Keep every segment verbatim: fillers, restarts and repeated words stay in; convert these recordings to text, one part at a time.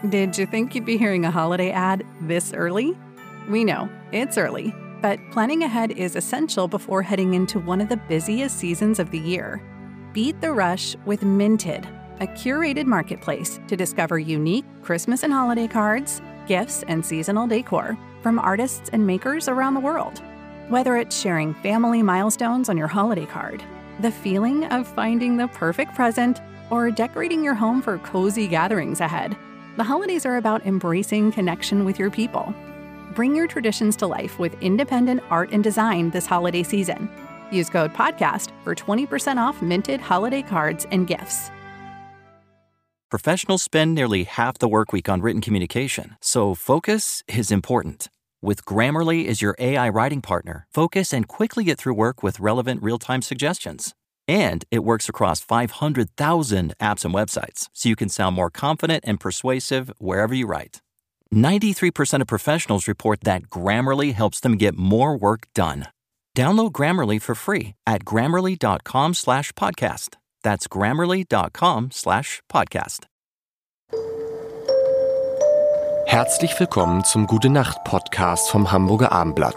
Did you think you'd be hearing a holiday ad this early? We know, it's early, but planning ahead is essential before heading into one of the busiest seasons of the year. Beat the rush with Minted, a curated marketplace to discover unique Christmas and holiday cards, gifts, and seasonal decor from artists and makers around the world. Whether it's sharing family milestones on your holiday card, the feeling of finding the perfect present, or decorating your home for cozy gatherings ahead, the holidays are about embracing connection with your people. Bring your traditions to life with independent art and design this holiday season. Use code PODCAST for twenty percent off Minted holiday cards and gifts. Professionals spend nearly half the workweek on written communication, so focus is important. With Grammarly as your A I writing partner, focus and quickly get through work with relevant real-time suggestions. And it works across five hundred thousand apps and websites, so you can sound more confident and persuasive wherever you write. ninety-three percent of professionals report that Grammarly helps them get more work done. Download Grammarly for free at grammarly.com slash podcast. That's grammarly.com slash podcast. Herzlich willkommen zum Gute-Nacht-Podcast vom Hamburger Abendblatt.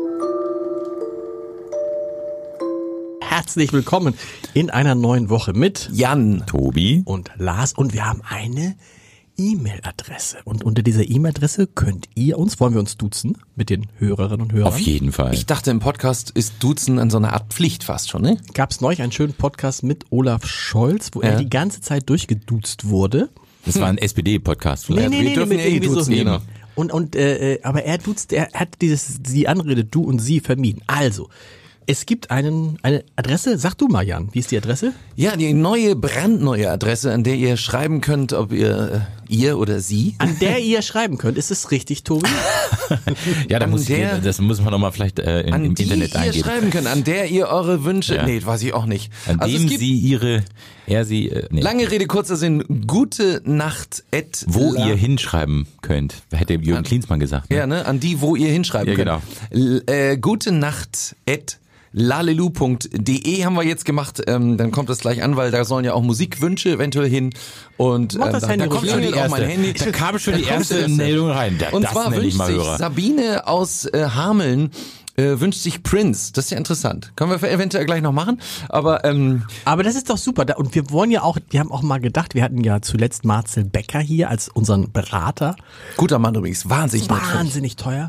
Herzlich willkommen in einer neuen Woche mit Jan, Tobi und Lars. Und wir haben eine E-Mail-Adresse. Und unter dieser E-Mail-Adresse könnt ihr uns, wollen wir uns duzen mit den Hörerinnen und Hörern? Auf jeden Fall. Ich dachte, im Podcast ist Duzen an so einer Art Pflicht fast schon, ne? Gab es neulich einen schönen Podcast mit Olaf Scholz, wo ja. er die ganze Zeit durchgeduzt wurde. Das war ein S P D-Podcast vielleicht. Nee, nee, wir nee, dürfen mit ja eh duzen, so genau. Und, und, äh, aber er duzt, er hat dieses, die Anrede du und sie vermieden. Also, es gibt einen, eine Adresse, sag du mal, Jan, wie ist die Adresse? Ja, die neue, brandneue Adresse, an der ihr schreiben könnt, ob ihr, ihr oder sie. An der ihr schreiben könnt, ist es richtig, Tobi? Ja, da muss der, ich, das muss man nochmal vielleicht äh, in, im Internet eingeben. An die ihr schreiben könnt, an der ihr eure Wünsche, ja. nee, weiß ich auch nicht. An also dem sie ihre, er sie, äh, nee. Lange Rede, kurzer Sinn, gute Nacht, at Wo la- ihr hinschreiben könnt, hätte Jürgen an, Klinsmann gesagt. Ne? Ja, ne, an die, wo ihr hinschreiben ja, könnt. Genau. L- äh, gute Nacht, at lalelu punkt de haben wir jetzt gemacht, ähm, dann kommt das gleich an, weil da sollen ja auch Musikwünsche eventuell hin und ähm, da, da kommt schon die auch mein Handy. Da kam schon die erste Meldung rein. Da, und zwar wünscht sich Hörer. Sabine aus äh, Hameln äh, wünscht sich Prince. Das ist ja interessant. Können wir eventuell gleich noch machen, aber ähm, aber das ist doch super. Und wir wollen ja auch, wir haben auch mal gedacht, wir hatten ja zuletzt Marcel Becker hier als unseren Berater. Guter Mann übrigens, wahnsinnig wahnsinnig teuer.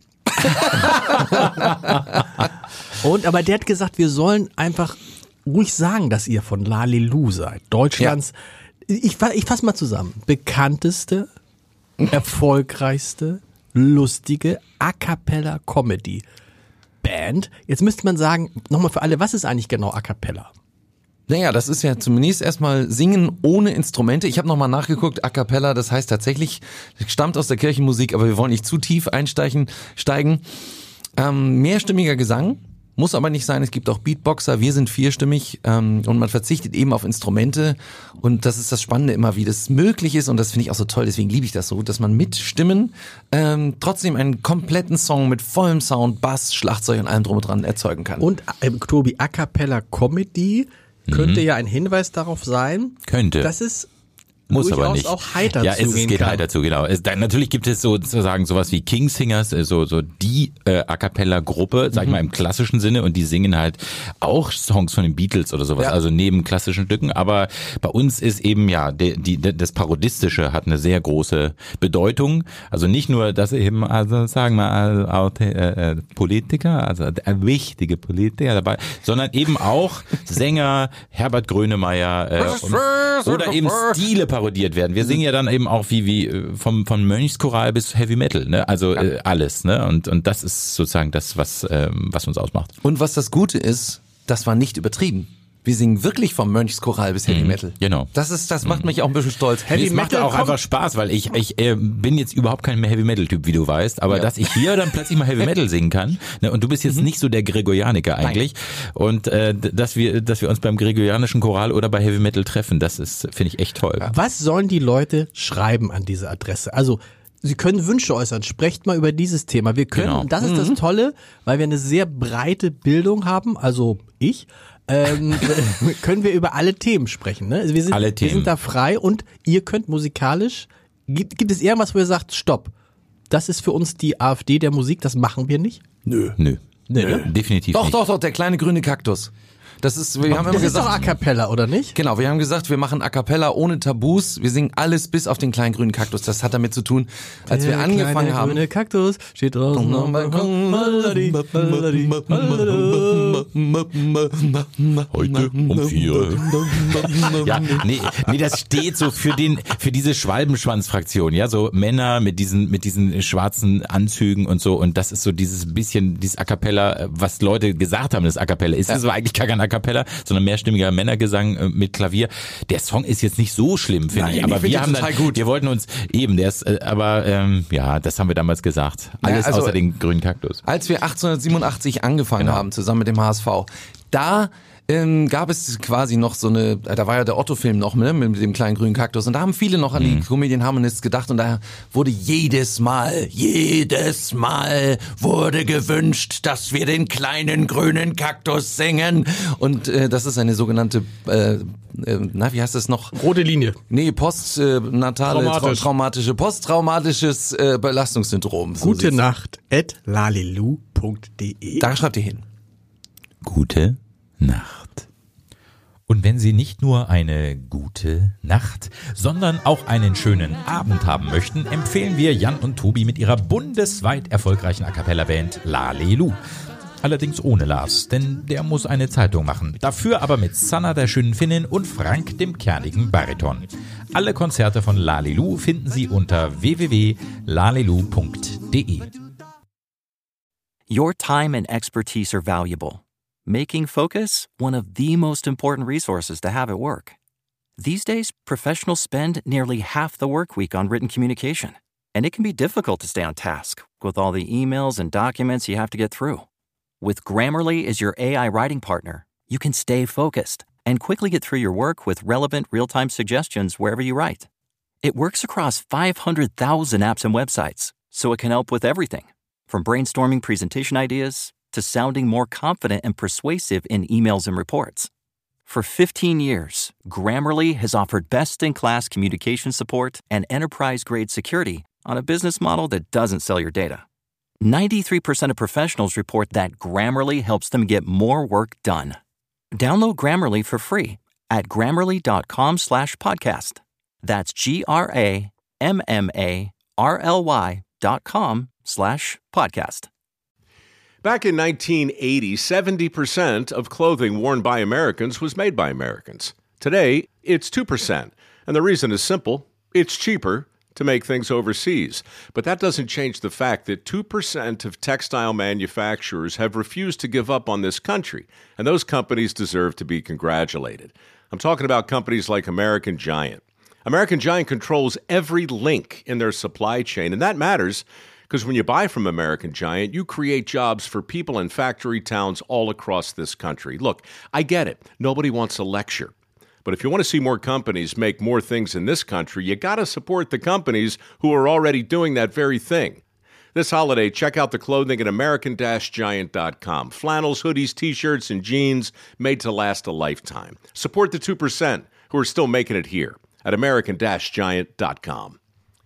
Und aber der hat gesagt, wir sollen einfach ruhig sagen, dass ihr von Lalelu seid. Deutschlands, ja. ich, ich fasse mal zusammen, bekannteste, erfolgreichste, lustige A-Cappella-Comedy-Band. Jetzt müsste man sagen, nochmal für alle, was ist eigentlich genau A-Cappella? Naja, das ist ja zunächst erstmal Singen ohne Instrumente. Ich habe nochmal nachgeguckt, A Cappella, das heißt tatsächlich, stammt aus der Kirchenmusik, aber wir wollen nicht zu tief einsteigen. Steigen. Ähm, mehrstimmiger Gesang, muss aber nicht sein, es gibt auch Beatboxer, wir sind vierstimmig ähm, und man verzichtet eben auf Instrumente und das ist das Spannende immer, wie das möglich ist und das finde ich auch so toll, deswegen liebe ich das so, dass man mit Stimmen ähm, trotzdem einen kompletten Song mit vollem Sound, Bass, Schlagzeug und allem drum und dran erzeugen kann. Und äh, Tobi, A Cappella Comedy könnte mhm. ja ein Hinweis darauf sein, könnte. dass es muss aber nicht. auch heiter ja, zugehen es, es geht kann. heiter zu, genau. Es, da, natürlich gibt es sozusagen sowas wie Kingsingers, so so die äh, A cappella Gruppe, sag ich mhm. mal im klassischen Sinne, und die singen halt auch Songs von den Beatles oder sowas, ja. also neben klassischen Stücken. Aber bei uns ist eben ja die, die, das Parodistische hat eine sehr große Bedeutung. Also nicht nur, dass eben, also sagen wir mal äh, Politiker, also äh, wichtige Politiker dabei, sondern eben auch Sänger, Herbert Grönemeyer äh, und, oder eben Stile parodiert werden. Wir singen ja dann eben auch wie wie vom von Mönchschoral bis Heavy Metal, ne? Also ja. äh, alles, ne? Und und das ist sozusagen das, was ähm, was uns ausmacht. Und was das Gute ist, das war nicht übertrieben. Wir singen wirklich vom Mönchschoral bis Heavy Metal. Mhm, genau. Das ist, das macht mich auch ein bisschen stolz. Heavy Metal macht auch kommt. einfach Spaß, weil ich ich äh, bin jetzt überhaupt kein mehr Heavy Metal Typ, wie du weißt, aber ja. dass ich hier dann plötzlich mal Heavy Metal singen kann, ne, und du bist jetzt mhm. nicht so der Gregorianiker eigentlich, Nein. und äh, dass wir dass wir uns beim gregorianischen Choral oder bei Heavy Metal treffen, das ist, finde ich, echt toll. Was sollen die Leute schreiben an diese Adresse? Also Sie können Wünsche äußern, sprecht mal über dieses Thema. Wir können, genau. und das ist das Tolle, weil wir eine sehr breite Bildung haben, also ich, ähm, können wir über alle Themen sprechen. Ne? Also wir sind, alle Themen. Wir sind da frei und ihr könnt musikalisch Gibt, gibt es irgendwas, wo ihr sagt, stopp, das ist für uns die AfD der Musik, das machen wir nicht? Nö. Nö. Nee, Nö. ne? Definitiv Doch, nicht. doch, doch, der kleine grüne Kaktus. Das ist, wir haben Das immer ist doch gesagt, A Cappella, oder nicht? genau, wir haben gesagt, wir machen A Cappella ohne Tabus. Wir singen alles bis auf den kleinen grünen Kaktus. Das hat damit zu tun, als der wir angefangen kleine haben. grüne Kaktus steht draußen am Balkon. Heute um vier. Ja, nee, nee, das steht so für den, für diese Schwalbenschwanz-Fraktion, ja, so Männer mit diesen, mit diesen schwarzen Anzügen und so, und das ist so dieses bisschen, dieses A Cappella, was Leute gesagt haben, das A Cappella ist. Das war eigentlich gar kein A Cappella, sondern mehrstimmiger Männergesang äh, mit Klavier. Der Song ist jetzt nicht so schlimm, finde Nein, ich, aber ich find wir ihn haben total dann, gut. wir wollten uns eben, der ist, äh, aber ähm, ja, das haben wir damals gesagt. Alles Ja, also, außer den grünen Kaktus. Als wir achtzehnhundertsiebenundachtzig angefangen Genau. haben, zusammen mit dem H S V, da ähm, gab es quasi noch so eine, da war ja der Otto-Film noch, ne, mit dem kleinen grünen Kaktus, und da haben viele noch an die Comedian Harmonists gedacht, und da wurde jedes Mal, jedes Mal wurde gewünscht, dass wir den kleinen grünen Kaktus singen, und äh, das ist eine sogenannte, äh, äh, na, wie heißt das noch? Rote Linie. Nee, postnatale, Traumatisch. traumatische, posttraumatisches äh, Belastungssyndrom. So Gute sieht's. Nacht at lalelu punkt de. Da schreibt ihr hin. Gute Nacht. Und wenn Sie nicht nur eine gute Nacht, sondern auch einen schönen Abend haben möchten, empfehlen wir Jan und Tobi mit ihrer bundesweit erfolgreichen A Cappella-Band Lalelu. Allerdings ohne Lars, denn der muss eine Zeitung machen. Dafür aber mit Sanna, der schönen Finnin, und Frank, dem kernigen Bariton. Alle Konzerte von Lalelu finden Sie unter w w w punkt lalelu punkt de. Your time and expertise are valuable, making Focus one of the most important resources to have at work. These days, professionals spend nearly half the work week on written communication, and it can be difficult to stay on task with all the emails and documents you have to get through. With Grammarly as your A I writing partner, you can stay focused and quickly get through your work with relevant real-time suggestions wherever you write. It works across five hundred thousand apps and websites, so it can help with everything, from brainstorming presentation ideas to sounding more confident and persuasive in emails and reports. For fifteen years, Grammarly has offered best-in-class communication support and enterprise-grade security on a business model that doesn't sell your data. ninety-three percent of professionals report that Grammarly helps them get more work done. Download Grammarly for free at grammarly.com slash podcast. That's G-R-A-M-M-A-R-L-Y dot com slash podcast. Back in nineteen eighty, seventy percent of clothing worn by Americans was made by Americans. Today, it's two percent. And the reason is simple. It's cheaper to make things overseas. But that doesn't change the fact that two percent of textile manufacturers have refused to give up on this country. And those companies deserve to be congratulated. I'm talking about companies like American Giant. American Giant controls every link in their supply chain, and that matters because when you buy from American Giant, you create jobs for people in factory towns all across this country. Look, I get it. Nobody wants a lecture. But if you want to see more companies make more things in this country, you got to support the companies who are already doing that very thing. This holiday, check out the clothing at American Giant dot com. Flannels, hoodies, T-shirts, and jeans made to last a lifetime. Support the two percent who are still making it here at American Giant dot com.